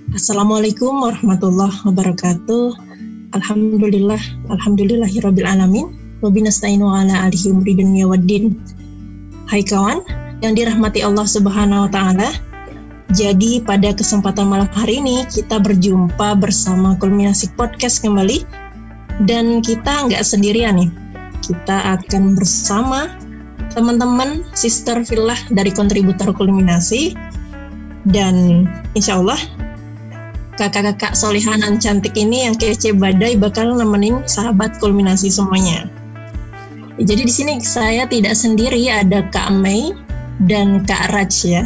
Assalamualaikum warahmatullahi wabarakatuh. Alhamdulillahirabbil alamin. Wa binasta'inu ala alihi umri dunya waddin. Hai kawan yang dirahmati Allah Subhanahu wa taala. Jadi pada kesempatan malam hari ini kita berjumpa bersama Kulminasi Podcast kembali, dan kita nggak sendirian nih. Kita akan bersama teman-teman sister fillah dari kontributor Kulminasi, dan insya Allah kakak-kakak solihanan cantik ini yang kece badai bakal nemenin sahabat Kulminasi semuanya. Jadi di sini saya tidak sendiri, ada Kak Mei dan Kak Raj ya.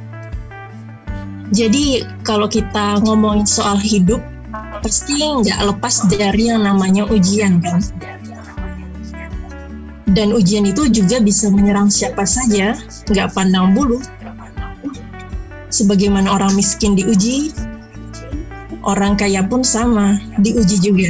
Jadi kalau kita ngomongin soal hidup, pasti nggak lepas dari yang namanya ujian kan. Dan ujian itu juga bisa menyerang siapa saja, nggak pandang bulu. Sebagaimana orang miskin diuji, orang kaya pun sama, diuji juga.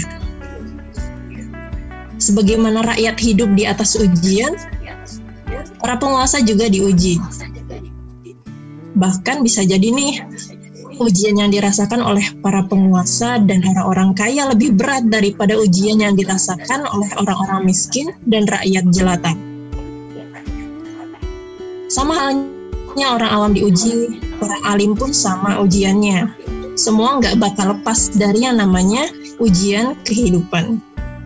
Sebagaimana rakyat hidup di atas ujian, para penguasa juga diuji. Bahkan bisa jadi nih, ujian yang dirasakan oleh para penguasa dan orang-orang kaya lebih berat daripada ujian yang dirasakan oleh orang-orang miskin dan rakyat jelata. Sama halnya orang awam diuji, orang alim pun sama ujiannya. Semua nggak bakal lepas dari yang namanya ujian kehidupan.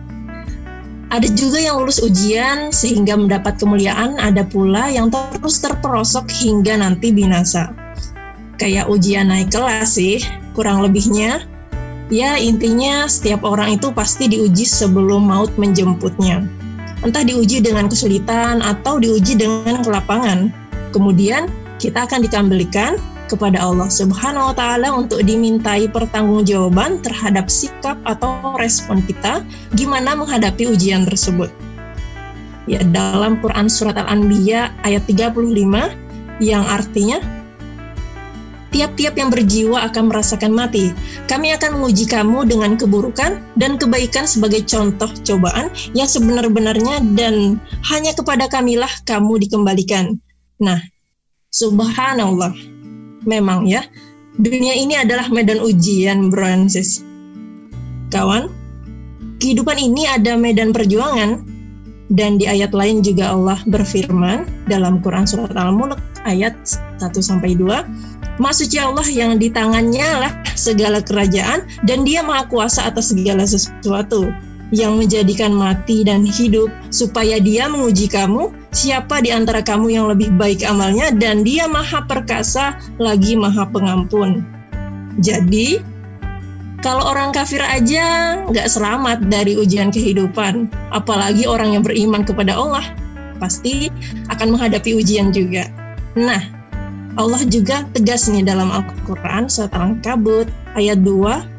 Ada juga yang lulus ujian sehingga mendapat kemuliaan, ada pula yang terus terperosok hingga nanti binasa. Kayak ujian naik kelas sih, kurang lebihnya. Ya intinya setiap orang itu pasti diuji sebelum maut menjemputnya. Entah diuji dengan kesulitan atau diuji dengan kelapangan. Kemudian kita akan dikembalikan kepada Allah Subhanahu wa taala untuk dimintai pertanggungjawaban terhadap sikap atau respon kita gimana menghadapi ujian tersebut. Ya, dalam Quran surat Al-Anbiya ayat 35 yang artinya tiap-tiap yang berjiwa akan merasakan mati. Kami akan menguji kamu dengan keburukan dan kebaikan sebagai contoh cobaan yang sebenar-benarnya, dan hanya kepada kamilah kamu dikembalikan. Nah, subhanallah. Memang ya, dunia ini adalah medan ujian, bro and sis. Kawan, kehidupan ini ada medan perjuangan, dan di ayat lain juga Allah berfirman dalam Quran surat Al-Mulk ayat 1-2, Maha Suci Allah yang di tangannya lah segala kerajaan, dan Dia Maha Kuasa atas segala sesuatu, yang menjadikan mati dan hidup, supaya Dia menguji kamu, siapa di antara kamu yang lebih baik amalnya, dan Dia Maha Perkasa lagi Maha Pengampun. Jadi, kalau orang kafir aja nggak selamat dari ujian kehidupan, apalagi orang yang beriman kepada Allah, pasti akan menghadapi ujian juga. Nah, Allah juga tegas nih dalam Al-Quran surat Al-Ankabut ayat 2,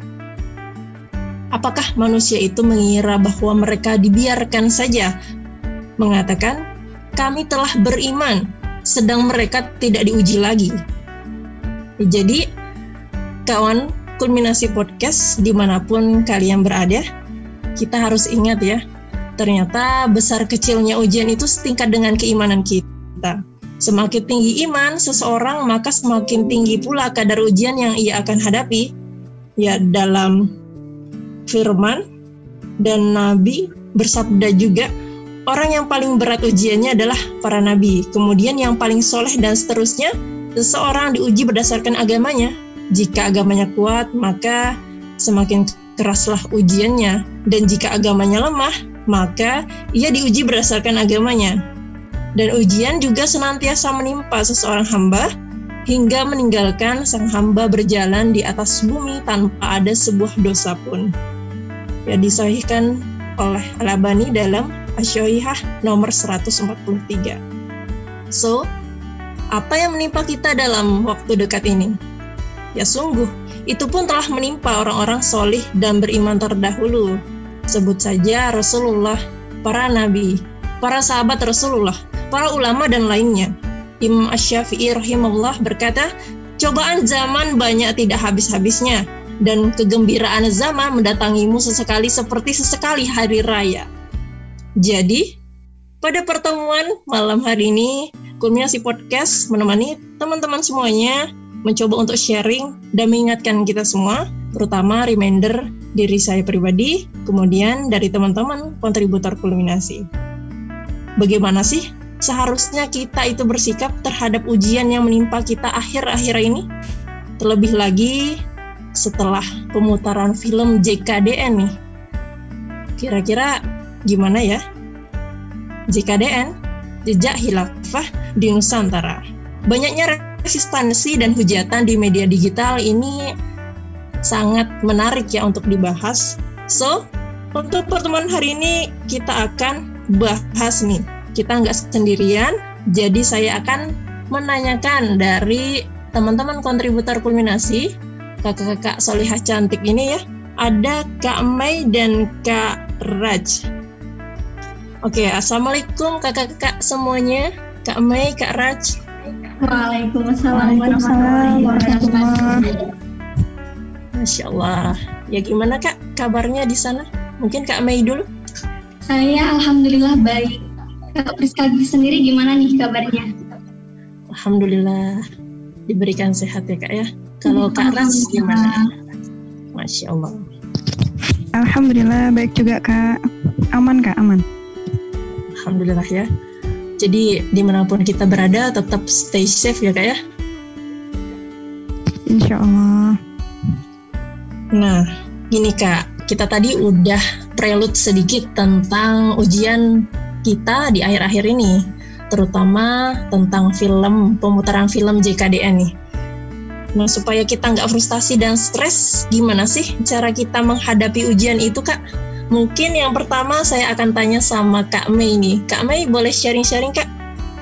apakah manusia itu mengira bahwa mereka dibiarkan saja? Mengatakan, kami telah beriman, sedang mereka tidak diuji lagi. Jadi, kawan Kulminasi Podcast, dimanapun kalian berada, kita harus ingat ya, ternyata besar kecilnya ujian itu setingkat dengan keimanan kita. Semakin tinggi iman seseorang, maka semakin tinggi pula kadar ujian yang ia akan hadapi. Ya, dalam firman dan Nabi bersabda juga, orang yang paling berat ujiannya adalah para nabi, kemudian yang paling soleh, dan seterusnya. Seseorang diuji berdasarkan agamanya. Jika agamanya kuat, maka semakin keraslah ujiannya, dan jika agamanya lemah, maka ia diuji berdasarkan agamanya. Dan ujian juga senantiasa menimpa seseorang hamba hingga meninggalkan sang hamba berjalan di atas bumi tanpa ada sebuah dosa pun. Ya, disahihkan oleh Al-Albani dalam Asy-Syahihah nomor 143. So, apa yang menimpa kita dalam waktu dekat ini? Ya sungguh, itu pun telah menimpa orang-orang solih dan beriman terdahulu. Sebut saja Rasulullah, para nabi, para sahabat Rasulullah, para ulama dan lainnya. Imam Asy-Syafi'i rahimahullah berkata, cobaan zaman banyak tidak habis-habisnya, dan kegembiraan zaman mendatangimu sesekali seperti sesekali hari raya. Jadi, pada pertemuan malam hari ini, Kulminasi Podcast menemani teman-teman semuanya mencoba untuk sharing dan mengingatkan kita semua, terutama reminder diri saya pribadi, kemudian dari teman-teman kontributor kulminasi. Bagaimana sih seharusnya kita itu bersikap terhadap ujian yang menimpa kita akhir-akhir ini? Terlebih lagi setelah pemutaran film JKDN nih. Kira-kira gimana ya? JKDN, Jejak Khilafah di Nusantara. Banyaknya resistensi dan hujatan di media digital ini sangat menarik ya untuk dibahas. So, untuk pertemuan hari ini kita akan bahas nih. Kita nggak sendirian, jadi saya akan menanyakan dari teman-teman kontributor kulminasi, kakak-kakak solihah cantik ini ya. Ada Kak Mei dan Kak Raj. Oke, assalamualaikum kakak-kakak semuanya. Kak Mei, Kak Raj. Waalaikumsalam warahmatullahi wabarakatuh. Masya Allah. Ya gimana Kak kabarnya di sana? Mungkin Kak Mei dulu. Saya alhamdulillah baik. Kak Priska sendiri gimana nih kabarnya? Alhamdulillah diberikan sehat ya Kak ya. Kalau Kak Raj gimana? Masya Allah. Alhamdulillah baik juga Kak. Aman Kak, aman. Alhamdulillah ya. Jadi dimanapun kita berada tetap stay safe ya Kak ya. Insya Allah. Nah gini Kak, kita tadi udah prelude sedikit tentang ujian kita di akhir-akhir ini, terutama tentang pemutaran film JKDN nih. Nah supaya kita nggak frustasi dan stres, gimana sih cara kita menghadapi ujian itu Kak? Mungkin yang pertama saya akan tanya sama Kak Mei nih. Kak Mei boleh sharing-sharing Kak?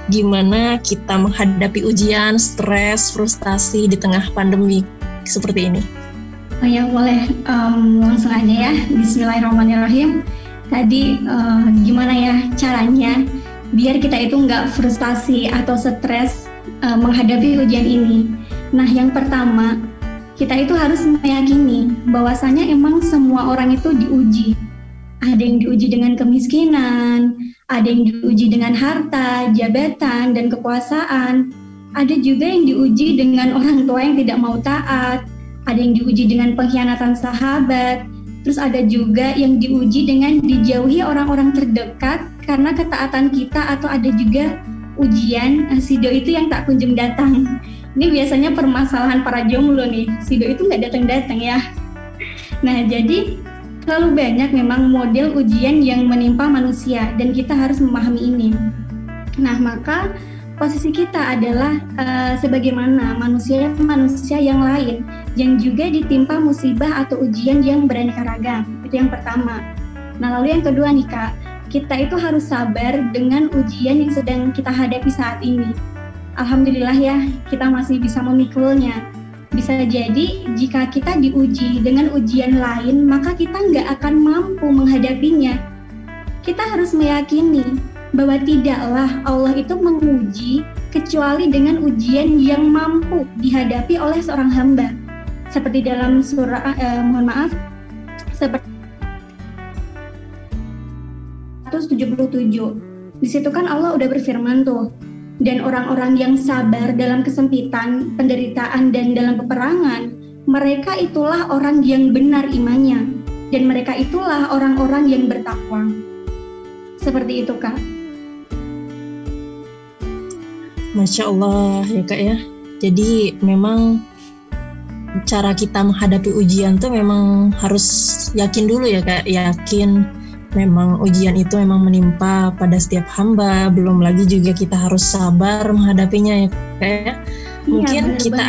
Gimana kita menghadapi ujian, stres, frustasi di tengah pandemi seperti ini? Oh ya boleh, langsung aja ya. Bismillahirrahmanirrahim. Tadi gimana ya caranya biar kita itu nggak frustasi atau stres menghadapi ujian ini? Nah yang pertama, kita itu harus meyakini bahwasanya emang semua orang itu diuji. Ada yang diuji dengan kemiskinan, ada yang diuji dengan harta, jabatan, dan kekuasaan. Ada juga yang diuji dengan orang tua yang tidak mau taat, ada yang diuji dengan pengkhianatan sahabat, terus ada juga yang diuji dengan dijauhi orang-orang terdekat karena ketaatan kita, atau ada juga ujian Sido itu yang tak kunjung datang. Ini biasanya permasalahan para jomblo nih, Sido itu nggak datang-datang ya. Nah jadi terlalu banyak memang model ujian yang menimpa manusia dan kita harus memahami ini. Nah maka posisi kita adalah sebagaimana manusia yang lain yang juga ditimpa musibah atau ujian yang beraneka ragam. Itu yang pertama. Nah lalu yang kedua nih Kak, kita itu harus sabar dengan ujian yang sedang kita hadapi saat ini. Alhamdulillah ya, kita masih bisa memikulnya. Bisa jadi jika kita diuji dengan ujian lain, maka kita nggak akan mampu menghadapinya. Kita harus meyakini bahwa tidaklah Allah itu menguji kecuali dengan ujian yang mampu dihadapi oleh seorang hamba. Seperti dalam surah, seperti 177. Di situ kan Allah udah berfirman tuh, dan orang-orang yang sabar dalam kesempitan, penderitaan, dan dalam peperangan, mereka itulah orang yang benar imannya, dan mereka itulah orang-orang yang bertakwa. Seperti itu Kak. Masya Allah ya Kak ya. Jadi memang cara kita menghadapi ujian tuh memang harus yakin dulu ya Kak. Yakin memang ujian itu memang menimpa pada setiap hamba. Belum lagi juga kita harus sabar menghadapinya ya Kak ya. Mungkin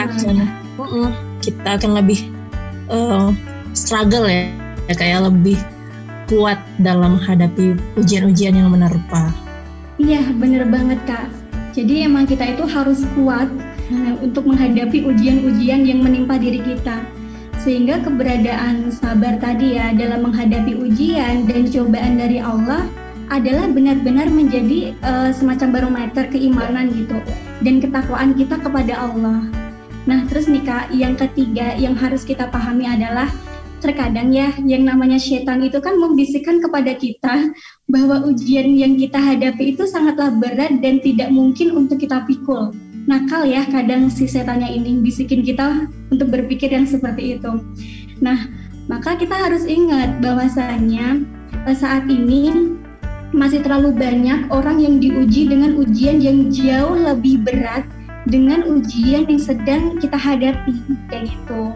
kita akan lebih struggle ya Kak ya, lebih kuat dalam menghadapi ujian-ujian yang menerpa. Iya benar banget Kak. Jadi emang kita itu harus kuat untuk menghadapi ujian-ujian yang menimpa diri kita. Sehingga keberadaan sabar tadi ya dalam menghadapi ujian dan cobaan dari Allah adalah benar-benar menjadi semacam barometer keimanan gitu dan ketakwaan kita kepada Allah. Nah terus nih Kak, yang ketiga yang harus kita pahami adalah terkadang ya yang namanya setan itu kan membisikkan kepada kita bahwa ujian yang kita hadapi itu sangatlah berat dan tidak mungkin untuk kita pikul. nakal ya kadang si setannya ini bisikin kita untuk berpikir yang seperti itu. Nah, maka kita harus ingat bahwasanya saat ini masih terlalu banyak orang yang diuji dengan ujian yang jauh lebih berat dengan ujian yang sedang kita hadapi, kayak gitu.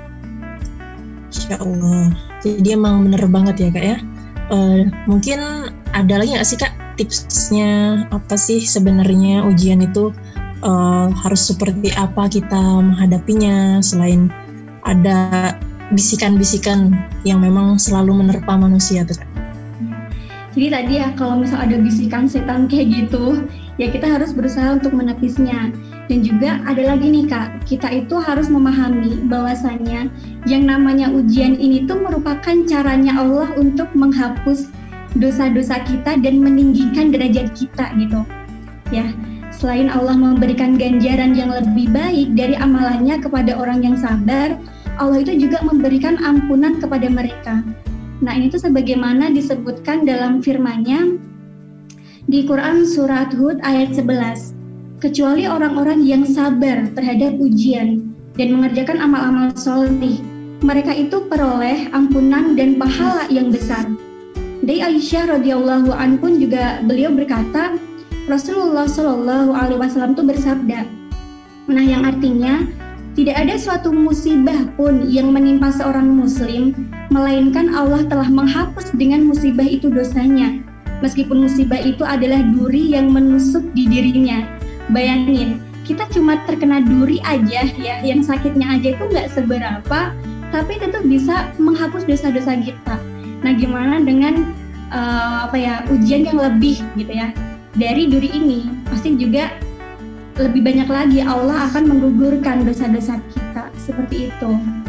Insya Allah. Jadi emang bener banget ya Kak ya. Mungkin ada lagi nggak sih Kak tipsnya, apa sih sebenarnya ujian itu harus seperti apa kita menghadapinya, selain ada bisikan-bisikan yang memang selalu menerpa manusia tuh Kak? Jadi tadi ya kalau misal ada bisikan setan kayak gitu, ya kita harus berusaha untuk menepisnya. Dan juga ada lagi nih Kak, kita itu harus memahami bahwasannya yang namanya ujian ini tuh merupakan caranya Allah untuk menghapus dosa-dosa kita dan meninggikan derajat kita gitu. Ya, selain Allah memberikan ganjaran yang lebih baik dari amalannya kepada orang yang sabar, Allah itu juga memberikan ampunan kepada mereka. Nah, ini tuh sebagaimana disebutkan dalam firman-Nya di Quran surat Hud ayat 11. Kecuali orang-orang yang sabar terhadap ujian dan mengerjakan amal-amal soleh, mereka itu peroleh ampunan dan pahala yang besar. Dari Aisyah radhiyallahu anha pun juga beliau berkata, Rasulullah Shallallahu alaihi wasallam itu bersabda. Nah, yang artinya tidak ada suatu musibah pun yang menimpa seorang muslim, melainkan Allah telah menghapus dengan musibah itu dosanya. Meskipun musibah itu adalah duri yang menusuk di dirinya. Bayangin, kita cuma terkena duri aja ya, yang sakitnya aja itu nggak seberapa, tapi itu bisa menghapus dosa-dosa kita. Nah, gimana dengan ujian yang lebih gitu ya dari duri ini? Pasti juga lebih banyak lagi Allah akan menggugurkan dosa-dosa kita, seperti itu.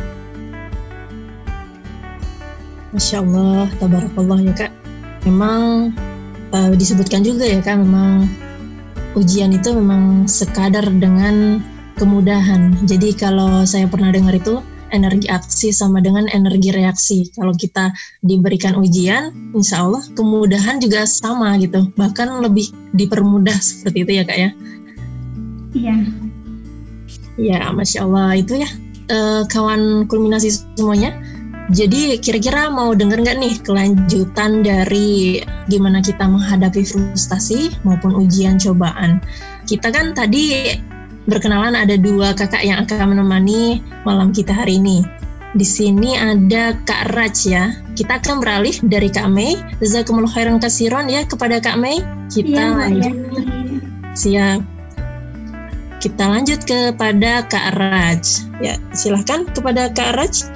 Masya Allah, tabarakallah ya Kak. Memang disebutkan juga ya Kak, memang ujian itu memang sekadar dengan kemudahan. Jadi kalau saya pernah dengar itu, energi aksi sama dengan energi reaksi. Kalau kita diberikan ujian, insya Allah kemudahan juga sama gitu. Bahkan lebih dipermudah seperti itu ya Kak ya. Iya. Ya, Masya Allah itu ya kawan kulminasi semuanya. Jadi kira-kira mau denger nggak nih kelanjutan dari gimana kita menghadapi frustasi maupun ujian cobaan? Kita kan tadi berkenalan ada 2 kakak yang akan menemani malam kita hari ini. Di sini ada Kak Raj ya. Kita akan beralih dari Kak Mei. Jazakumullah khairan katsiran ya kepada Kak Mei. Kita lanjut. Siap. Kita lanjut kepada Kak Raj. Ya, silahkan kepada Kak Raj.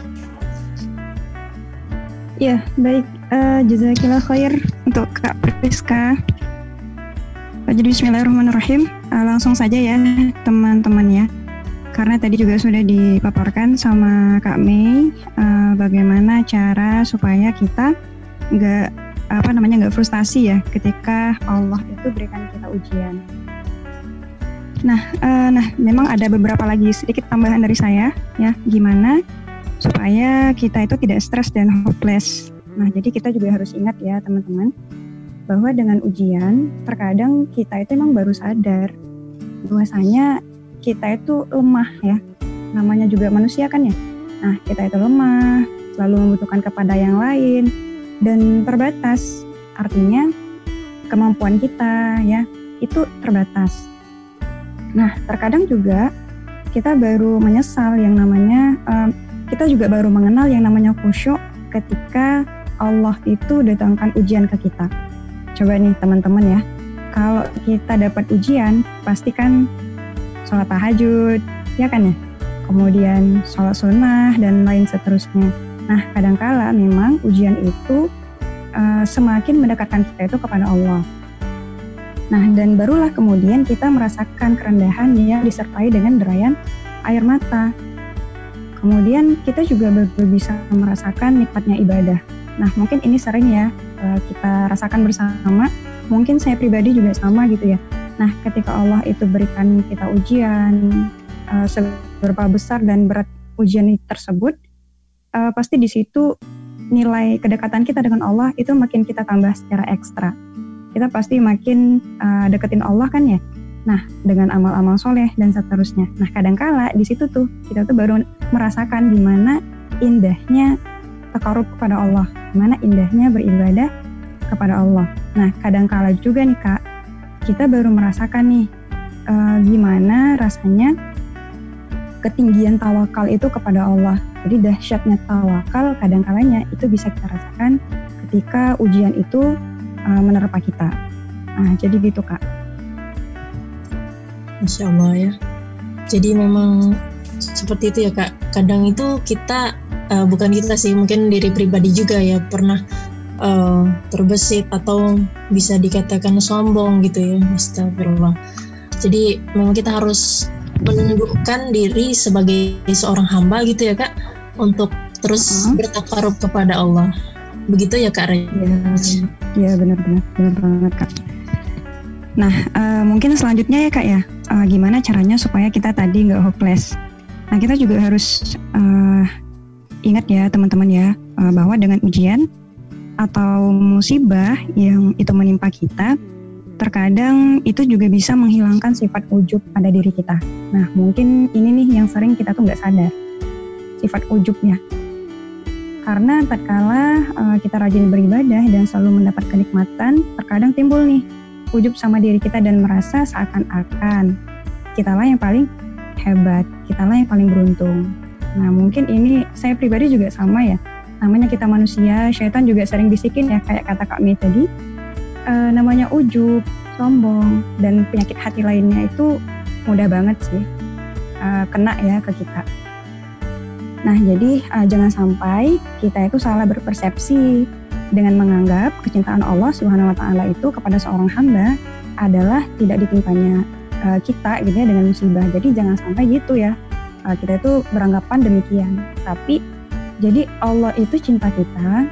Ya, baik. Jazakillah khair untuk Kak Priska. Jadi bismillahirrahmanirrahim. Langsung saja ya teman-teman ya. Karena tadi juga sudah dipaparkan sama Kak Mei bagaimana cara supaya kita nggak frustasi ya ketika Allah itu berikan kita ujian. Nah, memang ada beberapa lagi sedikit tambahan dari saya ya, gimana supaya kita itu tidak stres dan hopeless. Nah, jadi kita juga harus ingat ya teman-teman, bahwa dengan ujian terkadang kita itu emang baru sadar bahwasanya kita itu lemah ya. Namanya juga manusia kan ya. Nah, kita itu lemah, selalu membutuhkan kepada yang lain dan terbatas. Artinya kemampuan kita ya itu terbatas. Nah, terkadang juga kita baru menyesal yang namanya kita juga baru mengenal yang namanya khusyuk ketika Allah itu datangkan ujian ke kita. Coba nih teman-teman ya, kalau kita dapat ujian, pasti kan sholat tahajud, ya kan ya? Kemudian sholat sunnah dan lain seterusnya. Nah, kadangkala memang ujian itu semakin mendekatkan kita itu kepada Allah. Nah, dan barulah kemudian kita merasakan kerendahan yang disertai dengan derayan air mata. Kemudian kita juga baru bisa merasakan nikmatnya ibadah. Nah, mungkin ini sering ya kita rasakan bersama. Mungkin saya pribadi juga sama gitu ya. Nah, ketika Allah itu berikan kita ujian, seberapa besar dan berat ujian tersebut, pasti di situ nilai kedekatan kita dengan Allah itu makin kita tambah secara ekstra. Kita pasti makin deketin Allah kan ya. Nah, dengan amal-amal soleh dan seterusnya. Nah, kadangkala di situ tuh kita tuh baru merasakan gimana indahnya taqarrub kepada Allah, gimana indahnya beribadah kepada Allah. Nah, kadangkala juga nih Kak, kita baru merasakan nih gimana rasanya ketinggian tawakal itu kepada Allah. Jadi dahsyatnya tawakal kadangkalanya itu bisa kita rasakan ketika ujian itu menerpa kita. Nah, jadi gitu Kak. Masya Allah ya. Jadi memang seperti itu ya Kak. Kadang itu kita, bukan kita sih, mungkin diri pribadi juga ya pernah terbesit atau bisa dikatakan sombong gitu ya. Astagfirullah. Jadi memang kita harus menundukkan diri sebagai seorang hamba gitu ya Kak, untuk terus bertaqarrub kepada Allah. Begitu ya Kak Ray? Iya benar banget Kak. Nah, mungkin selanjutnya ya Kak ya, gimana caranya supaya kita tadi nggak hopeless. Nah, kita juga harus ingat ya teman-teman ya, bahwa dengan ujian atau musibah yang itu menimpa kita, terkadang itu juga bisa menghilangkan sifat ujub pada diri kita. Nah, mungkin ini nih yang sering kita tuh nggak sadar, sifat ujubnya. Karena tatkala kita rajin beribadah dan selalu mendapat kenikmatan, terkadang timbul nih ujub sama diri kita dan merasa seakan-akan kitalah yang paling hebat, kitalah yang paling beruntung. Nah, mungkin ini saya pribadi juga sama ya. Namanya kita manusia, syaitan juga sering bisikin ya, kayak kata Kak Mei tadi. Namanya ujub, sombong, dan penyakit hati lainnya itu mudah banget sih kena ya ke kita. Nah, jadi jangan sampai kita itu salah berpersepsi dengan menganggap kecintaan Allah Subhanahu wa Ta'ala itu kepada seorang hamba adalah tidak ditimpanya kita gitu ya dengan musibah. Jadi jangan sampai gitu ya, kita itu beranggapan demikian. Tapi jadi Allah itu cinta kita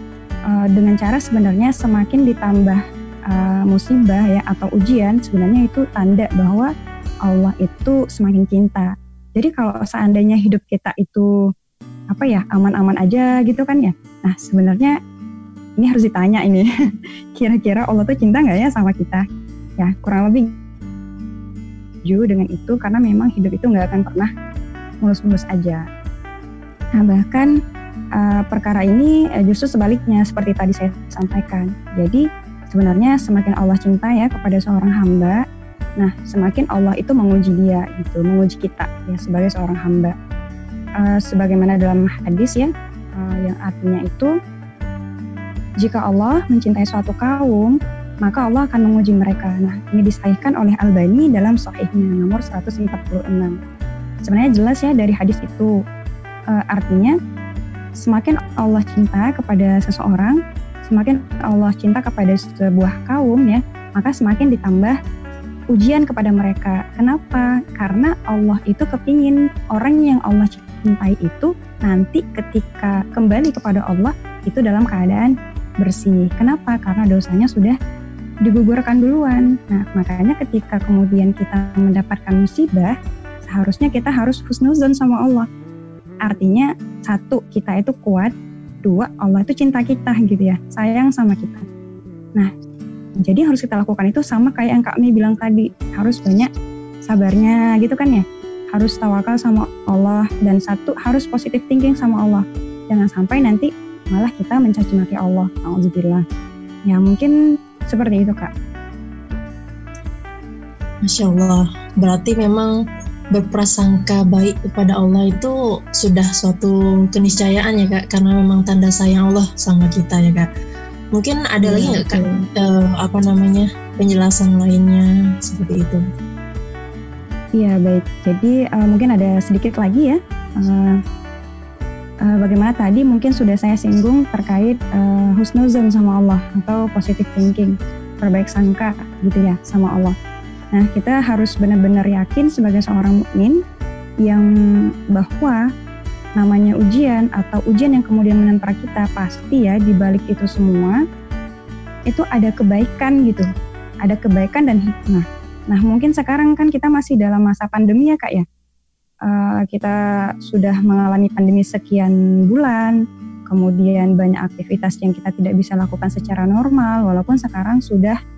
dengan cara sebenarnya semakin ditambah musibah ya atau ujian, sebenarnya itu tanda bahwa Allah itu semakin cinta. Jadi kalau seandainya hidup kita itu aman-aman aja gitu kan ya, nah sebenarnya ini harus ditanya ini, kira-kira Allah tuh cinta nggak ya sama kita? Ya kurang lebih juga dengan itu, karena memang hidup itu nggak akan pernah mulus-mulus aja. Nah bahkan perkara ini justru sebaliknya seperti tadi saya sampaikan. Jadi sebenarnya semakin Allah cinta ya kepada seorang hamba, nah semakin Allah itu menguji dia gitu, menguji kita ya sebagai seorang hamba. Sebagaimana dalam hadis ya, yang artinya itu, jika Allah mencintai suatu kaum, maka Allah akan menguji mereka. Nah, ini disahihkan oleh Albani dalam Sahihnya nomor 146. Sebenarnya jelas ya dari hadis itu. Artinya, semakin Allah cinta kepada seseorang, semakin Allah cinta kepada sebuah kaum ya, maka semakin ditambah ujian kepada mereka. Kenapa? Karena Allah itu kepingin orang yang Allah cintai itu nanti ketika kembali kepada Allah itu dalam keadaan bersih. Kenapa? Karena dosanya sudah digugurkan duluan. Nah, makanya ketika kemudian kita mendapatkan musibah, seharusnya kita harus husnuzon sama Allah. Artinya, satu, kita itu kuat. Dua, Allah itu cinta kita gitu ya, sayang sama kita. Nah, jadi harus kita lakukan itu sama kayak yang Kak Mi bilang tadi, harus banyak sabarnya gitu kan ya. Harus tawakal sama Allah, dan satu, harus positive thinking sama Allah. Jangan sampai nanti malah kita mencaci maki Allah. Alhamdulillah. Ya mungkin seperti itu Kak. Masya Allah. Berarti memang berprasangka baik kepada Allah itu sudah suatu keniscayaan ya Kak, karena memang tanda sayang Allah sama kita ya Kak. Mungkin ada lagi nggak Kak penjelasan lainnya seperti itu? Iya baik. Jadi mungkin ada sedikit lagi ya. Bagaimana tadi mungkin sudah saya singgung terkait husnuzon sama Allah atau positive thinking, berbaik sangka gitu ya sama Allah. Nah kita harus benar-benar yakin sebagai seorang mukmin yang bahwa namanya ujian atau ujian yang kemudian menimpa kita, pasti ya di balik itu semua itu ada kebaikan gitu, ada kebaikan dan hikmah. Nah mungkin sekarang kan kita masih dalam masa pandemi ya Kak ya. Kita sudah mengalami pandemi sekian bulan, kemudian banyak aktivitas yang kita tidak bisa lakukan secara normal, walaupun sekarang sudah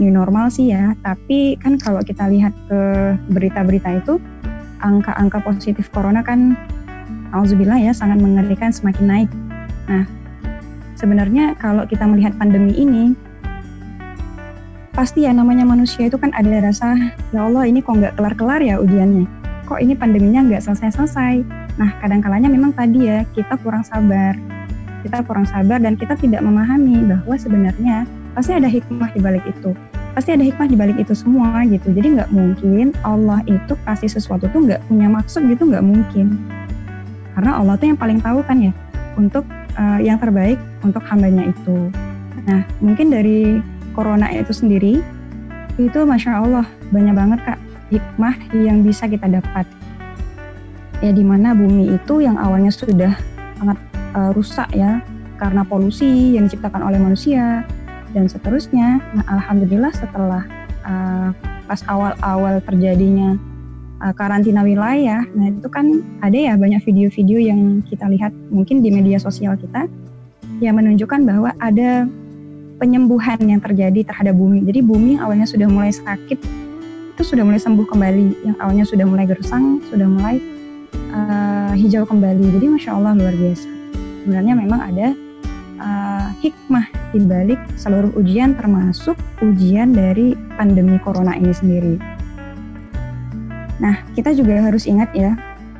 new normal sih ya, tapi kan kalau kita lihat ke berita-berita itu, angka-angka positif corona kan auzubillah ya sangat mengerikan, semakin naik. Nah, sebenarnya kalau kita melihat pandemi ini, pasti ya namanya manusia itu kan ada rasa, ya Allah ini kok nggak kelar-kelar ya ujiannya, kok ini pandeminya nggak selesai-selesai. Nah, kadang-kalanya memang tadi ya kita kurang sabar dan kita tidak memahami bahwa sebenarnya pasti ada hikmah di balik itu. Pasti ada hikmah di balik itu semua gitu. Jadi nggak mungkin Allah itu kasih sesuatu tuh nggak punya maksud gitu, nggak mungkin. Karena Allah tuh yang paling tahu kan ya untuk yang terbaik untuk hambanya itu. Nah, mungkin dari corona itu sendiri itu Masya Allah banyak banget Kak hikmah yang bisa kita dapat. Ya dimana bumi itu yang awalnya sudah sangat rusak ya karena polusi yang diciptakan oleh manusia dan seterusnya. Nah, alhamdulillah setelah pas awal-awal terjadinya karantina wilayah, nah itu kan ada ya banyak video-video yang kita lihat mungkin di media sosial kita yang menunjukkan bahwa ada penyembuhan yang terjadi terhadap bumi. Jadi bumi yang awalnya sudah mulai sakit itu sudah mulai sembuh kembali, yang awalnya sudah mulai gersang sudah mulai hijau kembali. Jadi Masya Allah luar biasa. Sebenarnya memang ada hikmah di balik seluruh ujian, termasuk ujian dari pandemi corona ini sendiri. Nah, kita juga harus ingat ya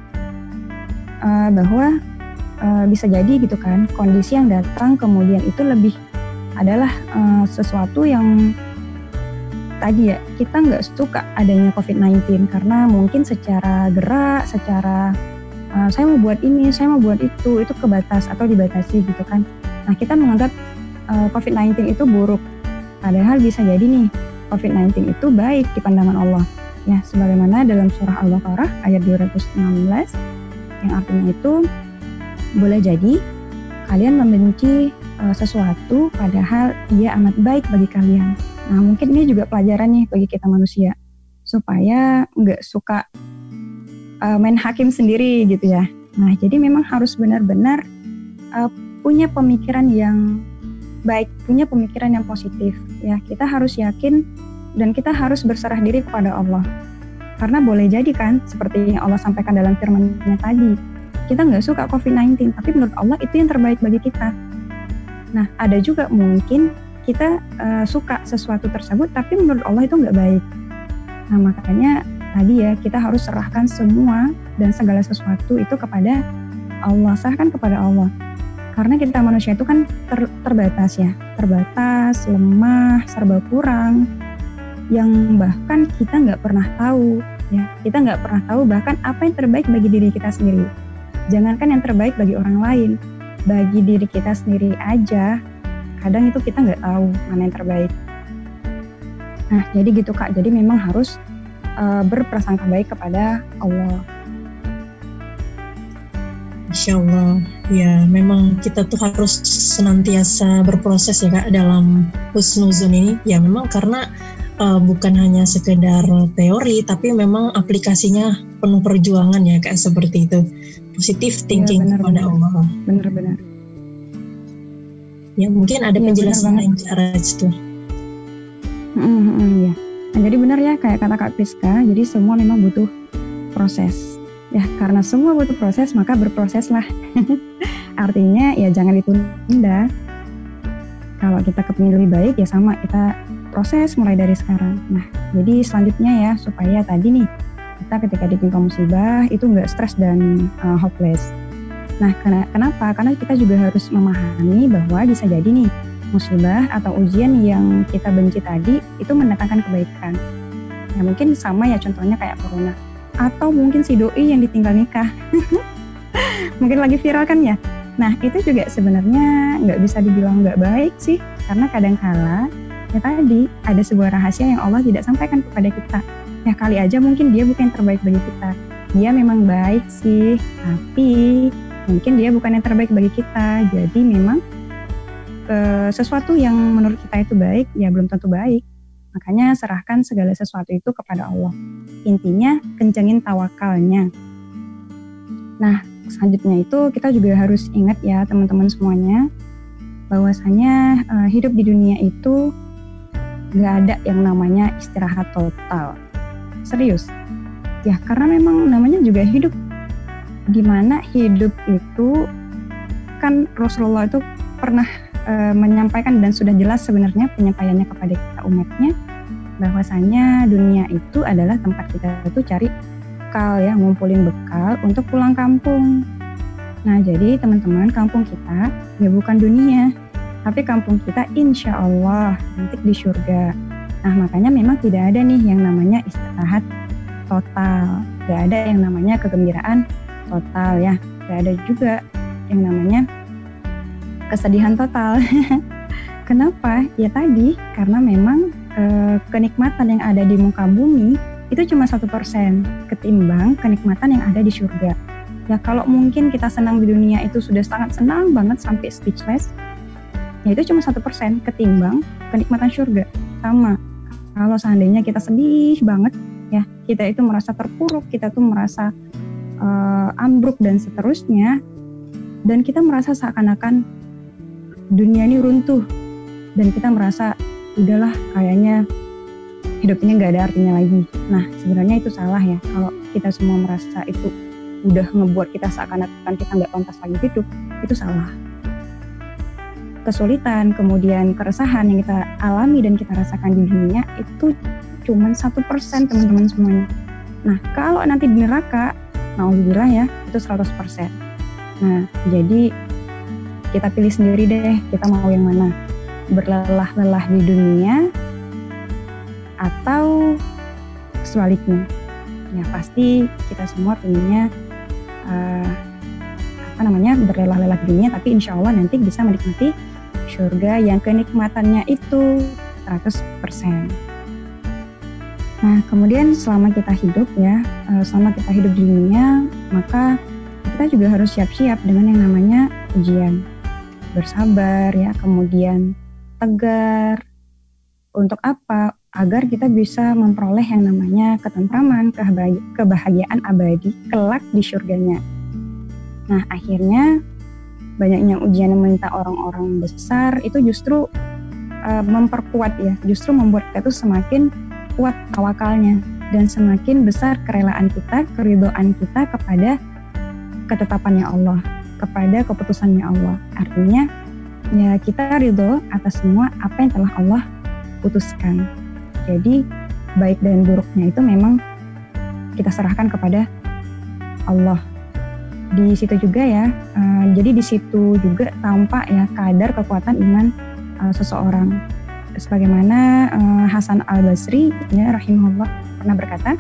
bahwa bisa jadi gitu kan kondisi yang datang kemudian itu lebih adalah sesuatu yang tadi ya kita nggak suka adanya COVID-19 karena mungkin secara gerak, secara saya mau buat ini, saya mau buat itu kebatas atau dibatasi gitu kan. Nah, kita menganggap COVID-19 itu buruk, padahal bisa jadi nih COVID-19 itu baik di pandangan Allah. Ya, sebagaimana dalam surah Al-Baqarah ayat 216 yang artinya itu boleh jadi kalian membenci sesuatu padahal ia amat baik bagi kalian. Nah, mungkin ini juga pelajaran nih bagi kita manusia supaya nggak suka main hakim sendiri gitu ya. Nah, jadi memang harus benar-benar punya pemikiran yang baik, punya pemikiran yang positif ya. Kita harus yakin dan kita harus berserah diri kepada Allah. Karena boleh jadi kan, seperti yang Allah sampaikan dalam firman-Nya tadi, kita nggak suka COVID-19, tapi menurut Allah itu yang terbaik bagi kita. Nah, ada juga mungkin kita suka sesuatu tersebut, tapi menurut Allah itu nggak baik. Nah, makanya tadi ya, kita harus serahkan semua dan segala sesuatu itu kepada Allah, serahkan kepada Allah. Karena kita manusia itu kan terbatas ya, terbatas, lemah, serba kurang, yang bahkan kita nggak pernah tahu ya, kita nggak pernah tahu bahkan apa yang terbaik bagi diri kita sendiri. Jangankan yang terbaik bagi orang lain, bagi diri kita sendiri aja kadang itu kita nggak tahu mana yang terbaik. Nah, jadi gitu Kak, jadi memang harus berprasangka baik kepada Allah. Insya Allah, ya memang kita tuh harus senantiasa berproses ya Kak dalam husnuzon ini. Ya memang karena bukan hanya sekedar teori, tapi memang aplikasinya penuh perjuangan ya Kak, seperti itu. Positive thinking ya, kepada Allah. Benar-benar. Ya mungkin ada penjelasan lain cara itu. Ya. Nah, jadi benar ya kayak kata Kak Priska, jadi semua memang butuh proses. Ya, karena semua butuh proses, maka berproseslah. Artinya ya jangan ditunda. Kalau kita kepingin lebih baik ya sama, kita proses mulai dari sekarang. Nah, jadi selanjutnya ya, supaya tadi nih, kita ketika ditimpa musibah itu nggak stres dan hopeless. Nah, kenapa? Karena kita juga harus memahami bahwa bisa jadi nih, musibah atau ujian yang kita benci tadi itu mendatangkan kebaikan. Ya mungkin sama ya contohnya kayak corona. Atau mungkin si doi yang ditinggal nikah. Mungkin lagi viral kan ya. Nah, itu juga sebenarnya nggak bisa dibilang nggak baik sih. Karena kadang-kala ya tadi ada sebuah rahasia yang Allah tidak sampaikan kepada kita. Ya kali aja mungkin dia bukan yang terbaik bagi kita. Dia memang baik sih, tapi mungkin dia bukan yang terbaik bagi kita. Jadi memang sesuatu yang menurut kita itu baik, ya belum tentu baik. Makanya serahkan segala sesuatu itu kepada Allah. Intinya kencengin tawakalnya. Nah, selanjutnya itu kita juga harus ingat ya teman-teman semuanya, bahwasanya hidup di dunia itu nggak ada yang namanya istirahat total. Serius. Ya karena memang namanya juga hidup. Dimana hidup itu kan Rasulullah itu pernah menyampaikan dan sudah jelas sebenarnya penyampaiannya kepada kita umatnya bahwasanya dunia itu adalah tempat kita itu cari bekal ya, ngumpulin bekal untuk pulang kampung. Nah jadi teman-teman, kampung kita ya bukan dunia, tapi kampung kita insya Allah nanti di surga. Nah makanya memang tidak ada nih yang namanya istirahat total, gak ada yang namanya kegembiraan total ya, gak ada juga yang namanya kesedihan total. Kenapa? Ya tadi karena memang kenikmatan yang ada di muka bumi itu cuma 1% ketimbang kenikmatan yang ada di surga. Ya kalau mungkin kita senang di dunia itu sudah sangat senang banget sampai speechless, ya itu cuma 1% ketimbang kenikmatan surga. Sama kalau seandainya kita sedih banget ya, kita itu merasa terpuruk, kita tuh merasa ambruk dan seterusnya, dan kita merasa seakan-akan dunia ini runtuh, dan kita merasa udahlah kayaknya hidup ini gak ada artinya lagi. Nah sebenarnya itu salah ya, kalau kita semua merasa itu udah ngebuat kita seakan-akan kita gak pantas lagi hidup, itu salah. Kesulitan, kemudian keresahan yang kita alami dan kita rasakan di dunia itu cuma 1% teman-teman semuanya. Nah kalau nanti di neraka, nauzubillah ya, itu 100%. Nah jadi kita pilih sendiri deh, kita mau yang mana, berlelah-lelah di dunia atau sebaliknya. Ya pasti kita semua pinginnya berlelah-lelah di dunia, tapi insya Allah nanti bisa menikmati surga yang kenikmatannya itu 100%. Nah, kemudian selama kita hidup ya, selama kita hidup di dunia, maka kita juga harus siap-siap dengan yang namanya ujian. Bersabar ya, kemudian tegar. Untuk apa? Agar kita bisa memperoleh yang namanya ketentraman, kebahagiaan abadi kelak di surganya. Nah, akhirnya banyaknya ujian yang meminta orang-orang besar itu justru memperkuat ya, justru membuat kita tuh semakin kuat tawakalnya dan semakin besar kerelaan kita, keridhaan kita kepada ketetapannya Allah, kepada keputusannya Allah. Artinya ya kita ridho atas semua apa yang telah Allah putuskan. Jadi baik dan buruknya itu memang kita serahkan kepada Allah. Di situ juga ya, jadi di situ juga tampak ya kadar kekuatan iman seseorang. Sebagaimana Hasan Al-Basri ya rahimahullah pernah berkata,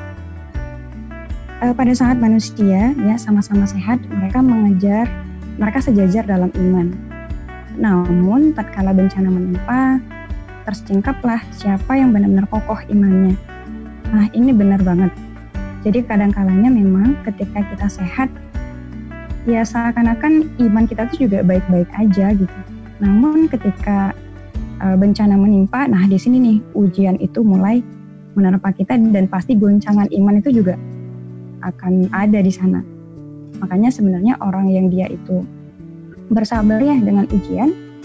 pada saat manusia ya sama-sama sehat, mereka sejajar dalam iman. Namun tatkala bencana menimpa, tersingkaplah siapa yang benar-benar kokoh imannya. Nah ini benar banget. Jadi kadang-kalanya memang ketika kita sehat, ya seakan-akan iman kita tuh juga baik-baik aja gitu. Namun ketika bencana menimpa, nah di sini nih ujian itu mulai menerpa kita dan pasti goncangan iman itu juga akan ada di sana. Makanya sebenarnya orang yang dia itu bersabar ya dengan ujian,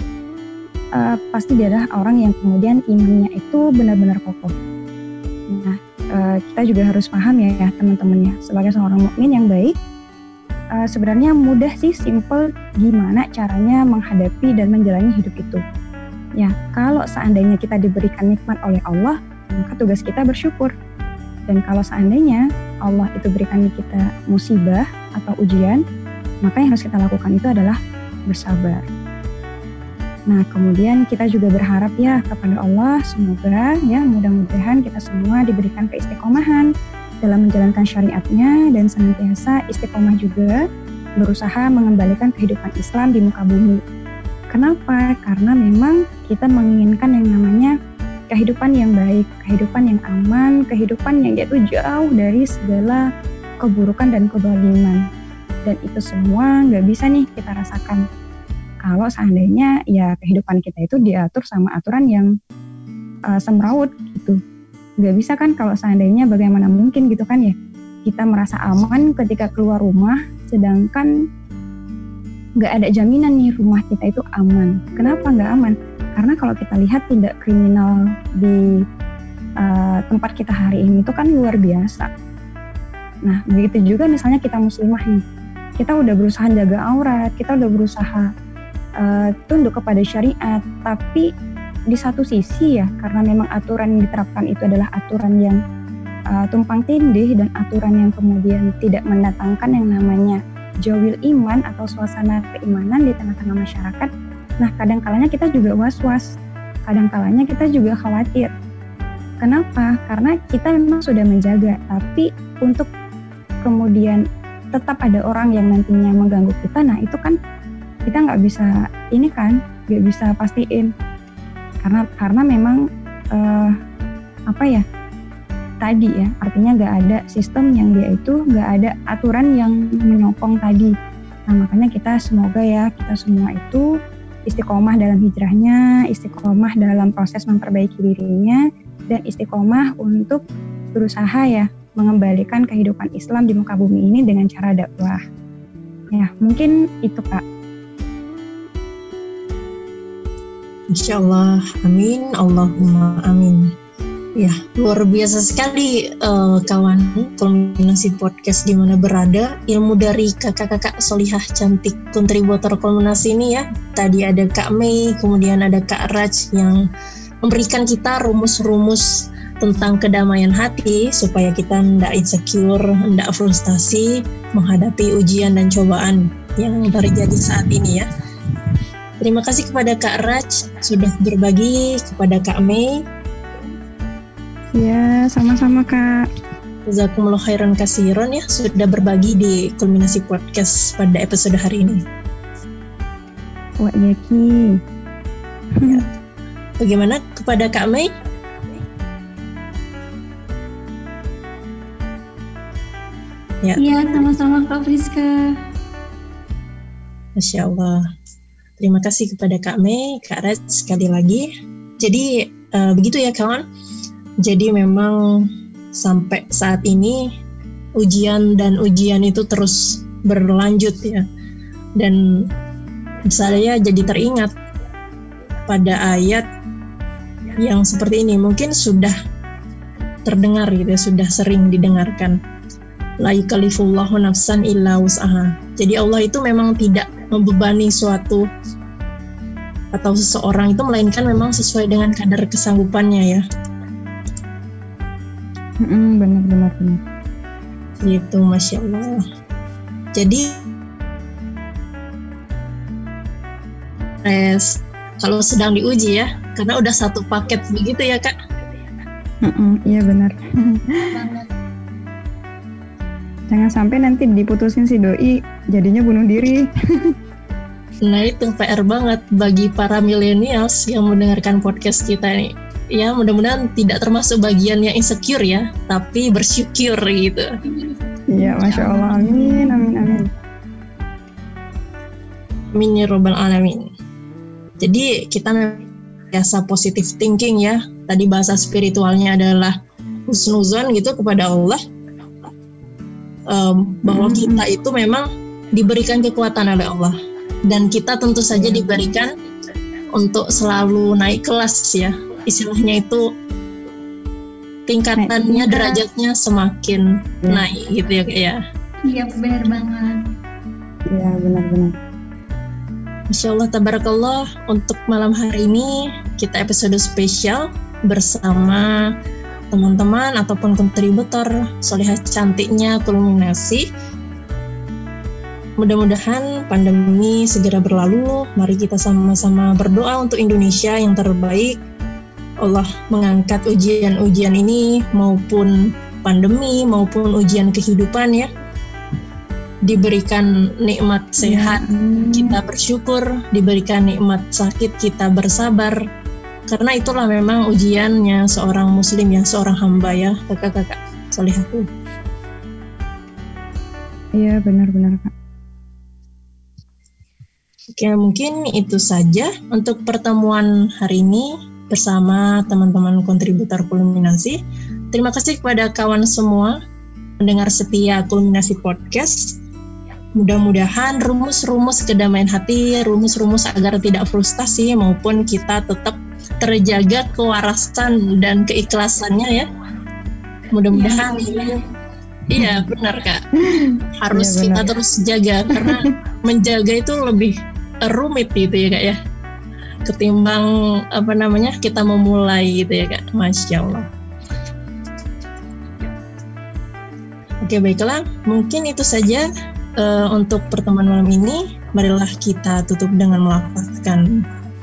pasti dia adalah orang yang kemudian imannya itu benar-benar kokoh. Nah kita juga harus paham ya teman-teman ya, sebagai seorang mukmin yang baik, sebenarnya mudah sih, simple gimana caranya menghadapi dan menjalani hidup itu. Ya, kalau seandainya kita diberikan nikmat oleh Allah, maka tugas kita bersyukur. Dan kalau seandainya Allah itu berikan kita musibah atau ujian, maka yang harus kita lakukan itu adalah bersabar. Nah, kemudian kita juga berharap ya kepada Allah, semoga ya mudah-mudahan kita semua diberikan keistiqomahan dalam menjalankan syariatnya dan senantiasa istiqomah juga berusaha mengembalikan kehidupan Islam di muka bumi. Kenapa? Karena memang kita menginginkan yang namanya kehidupan yang baik, kehidupan yang aman, kehidupan yang yaitu jauh dari segala keburukan dan kezaliman. Dan itu semua nggak bisa nih kita rasakan kalau seandainya ya kehidupan kita itu diatur sama aturan yang semrawut gitu. Nggak bisa kan kalau seandainya bagaimana mungkin gitu kan ya, kita merasa aman ketika keluar rumah, sedangkan nggak ada jaminan nih rumah kita itu aman. Kenapa nggak aman? Karena kalau kita lihat tindak kriminal di tempat kita hari ini itu kan luar biasa. Nah, begitu juga misalnya kita muslimah nih, kita udah berusaha jaga aurat, kita udah berusaha tunduk kepada syariat, tapi di satu sisi ya, karena memang aturan yang diterapkan itu adalah aturan yang tumpang tindih dan aturan yang kemudian tidak mendatangkan yang namanya jawil iman atau suasana keimanan di tengah-tengah masyarakat. Nah, kadang-kalanya kita juga was-was, kadang-kalanya kita juga khawatir. Kenapa? Karena kita memang sudah menjaga, tapi untuk kemudian tetap ada orang yang nantinya mengganggu kita, nah itu kan kita nggak bisa nggak bisa pastiin. Karena memang tadi ya, artinya nggak ada sistem yang dia itu, nggak ada aturan yang menyokong tadi. Nah, makanya kita semoga ya, kita semua itu istiqomah dalam hijrahnya, istiqomah dalam proses memperbaiki dirinya, dan istiqomah untuk berusaha ya mengembalikan kehidupan Islam di muka bumi ini dengan cara dakwah. Ya, mungkin itu Kak. Insya Allah, amin, Allahumma amin. Ya, luar biasa sekali kawan Kulminasi Podcast di mana berada. Ilmu dari kakak-kakak solihah cantik kontributor Kulminasi ini ya. Tadi ada Kak Mei, kemudian ada Kak Raj yang memberikan kita rumus-rumus tentang kedamaian hati supaya kita tidak insecure, tidak frustasi menghadapi ujian dan cobaan yang terjadi saat ini ya. Terima kasih kepada Kak Raj sudah berbagi, kepada Kak Mei. Ya, sama-sama Kak. Jazakumullah khairan kasiron ya sudah berbagi di Kulminasi Podcast pada episode hari ini. Wah iya Ki. Ya. Bagaimana kepada Kak Mei? Ya. Iya, sama-sama Kak Friska. Masya Allah. Terima kasih kepada Kak Mei, Kak Raj sekali lagi. Jadi begitu ya kawan. Jadi memang sampai saat ini ujian itu terus berlanjut ya. Dan saya jadi teringat pada ayat yang seperti ini, mungkin sudah terdengar gitu ya, sudah sering didengarkan. La yukallifullahu nafsan illa wus'aha. Jadi Allah itu memang tidak membebani suatu atau seseorang itu, melainkan memang sesuai dengan kadar kesanggupannya ya. Benar. Gitu, Masya Allah. Jadi kalau sedang diuji ya, karena udah satu paket begitu ya Kak. Iya benar. Jangan sampai nanti diputusin si doi jadinya bunuh diri. Nah itu PR banget bagi para millennials yang mendengarkan podcast kita nih. Ya mudah-mudahan tidak termasuk bagian yang insecure ya, tapi bersyukur gitu. Iya, Masya Allah, amin. Amin ya Rabbal Alamin. Jadi kita biasa positive thinking ya. Tadi bahasa spiritualnya adalah husnuzon gitu kepada Allah. Bahwa kita itu memang diberikan kekuatan oleh Allah. Dan kita tentu saja diberikan untuk selalu naik kelas ya. Istilahnya itu tingkatannya, derajatnya semakin naik gitu ya Kak ya. Iya benar banget. Iya benar. Masya Allah, tabarakallah. Untuk malam hari ini kita episode spesial bersama teman-teman ataupun kontributor solihah cantiknya Kulminasi. Mudah-mudahan pandemi segera berlalu. Mari kita sama-sama berdoa untuk Indonesia yang terbaik. Allah mengangkat ujian-ujian ini, maupun pandemi maupun ujian kehidupan ya. Diberikan nikmat sehat, kita bersyukur. Diberikan nikmat sakit, kita bersabar. Karena itulah memang ujiannya seorang muslim ya, seorang hamba ya, kakak-kakak solihahku. Iya benar Kak. Oke, mungkin itu saja untuk pertemuan hari ini bersama teman-teman kontributor Kulminasi. Terima kasih kepada kawan semua pendengar setia Kulminasi Podcast. Mudah-mudahan rumus-rumus kedamaian hati, rumus-rumus agar tidak frustasi maupun kita tetap terjaga kewarasan dan keikhlasannya ya. Mudah-mudahan iya benar Kak. Harus kita terus jaga karena menjaga itu lebih rumit gitu ya Kak ya. Ketimbang kita memulai gitu ya Kak. Masya Allah. Oke baiklah, mungkin itu saja untuk pertemuan malam ini. Marilah kita tutup dengan melafazkan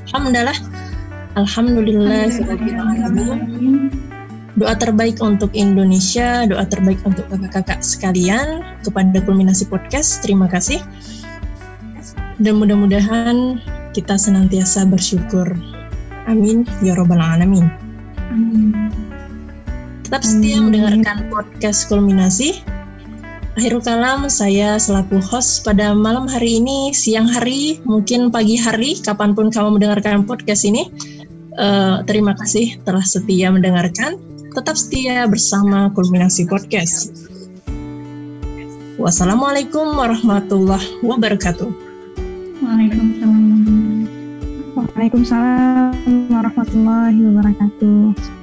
Alhamdulillahirabbil alamin. Doa terbaik untuk Indonesia, doa terbaik untuk kakak-kakak sekalian. Kepada Kulminasi Podcast, terima kasih. Dan mudah-mudahan kita senantiasa bersyukur. Amin ya rabbal alamin. Tetap setia mendengarkan podcast Kulminasi. Akhirul kalam, saya selaku host pada malam hari ini, siang hari, mungkin pagi hari, kapanpun kamu mendengarkan podcast ini. Terima kasih telah setia mendengarkan. Tetap setia bersama Kulminasi Podcast. Wassalamualaikum warahmatullahi wabarakatuh. Waalaikumsalam warahmatullahi wabarakatuh.